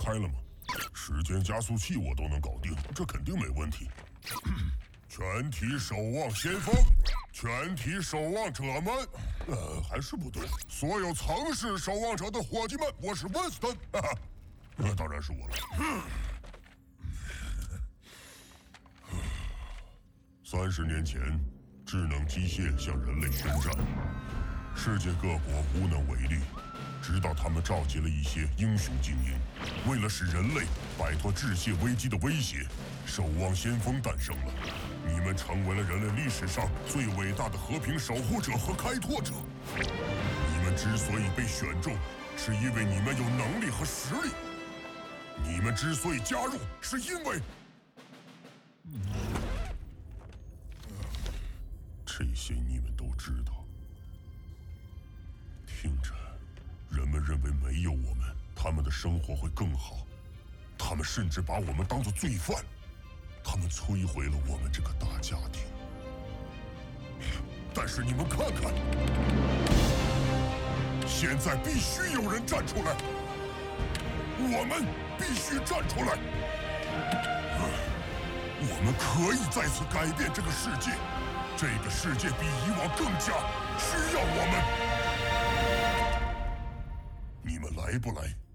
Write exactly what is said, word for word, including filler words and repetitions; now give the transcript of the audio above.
开了吗？时间加速器我都能搞定，这肯定没问题。全体守望先锋，全体守望者们，呃，还是不对。所有曾是守望者的伙计们，我是温斯顿，哈哈，那当然是我了。三十年前，智能机械向人类宣战，世界各国无能为力。直到他们召集了一些英雄精英，为了使人类摆脱致谢危机的威胁，守望先锋诞生了。你们成为了人类历史上最伟大的和平守护者和开拓者。你们之所以被选中，是因为你们有能力和实力。你们之所以加入，是因为……这些你们都知道。听着。人们认为没有我们，他们的生活会更好。他们甚至把我们当作罪犯。他们摧毁了我们这个大家庭。但是你们看看，现在必须有人站出来，我们必须站出来。我们可以再次改变这个世界，这个世界比以往更加需要我们。你们来不来？